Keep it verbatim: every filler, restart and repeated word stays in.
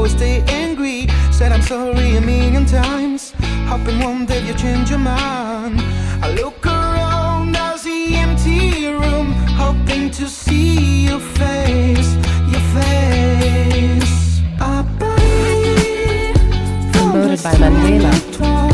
always stay angry. Said I'm sorry a million times, hoping one day you change your mind. I look around, I see empty room, hoping to see your face, your face. I believe Promoted by Mandela.